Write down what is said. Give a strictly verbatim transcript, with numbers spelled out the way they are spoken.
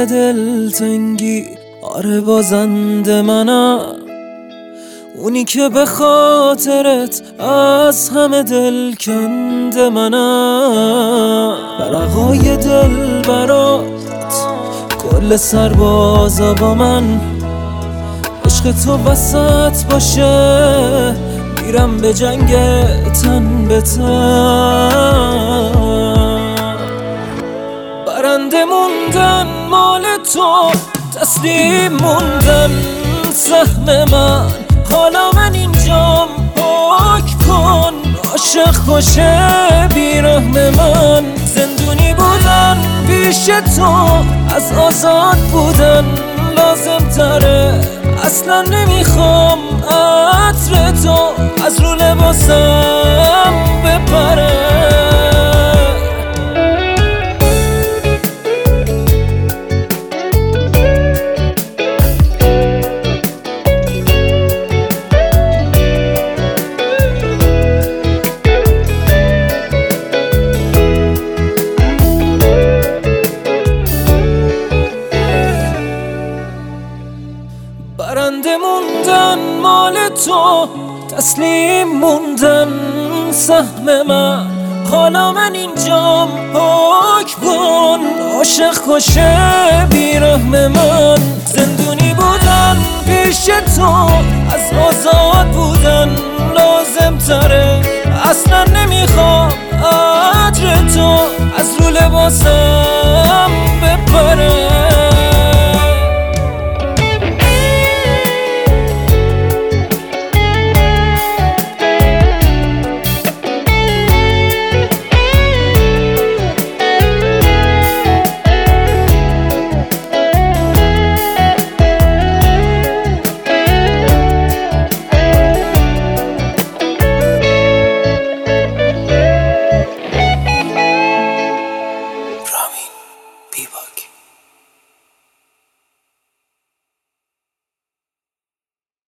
دل دلتنگی آره بازنده منم، اونی که به خاطرت از همه دل کنده منم. ورقای دل برات کل سربازا با من، عشق تو وسط باشه میرم به جنگ تن به تن. برنده موندن مال تو، تسلیم موندن سهم من، حالا من اینجام پاک کن عاشق کشه بیرحم من. زندونی بودن پیش تو از آزاد بودن لازم تره، اصلا نمیخوام عطر تو از رو لباسم بپره. برنده موندن مال تو، تسلیم موندن سهم من، حالا من اینجام پاک کن عاشق کشه بیرحم من. زندونی بودن پیش تو از آزاد بودن لازم تره، اصلا نمیخوام عطر تو از رو لباسم